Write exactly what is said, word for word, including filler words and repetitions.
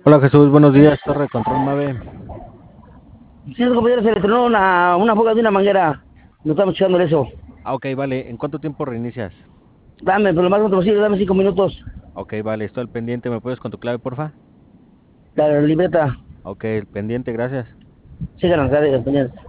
Hola Jesús, buenos días, Torre de Control Mave. Sí, compañero, se le tronó una, una boca de una manguera. No estamos echando eso. Ah, ok, vale. ¿En cuánto tiempo reinicias? Dame, pero lo más pronto posible, dame cinco minutos. Ok, vale, estoy al pendiente. ¿Me puedes con tu clave, porfa? La libreta, Ok, el pendiente, gracias. síganos, dale, compañero.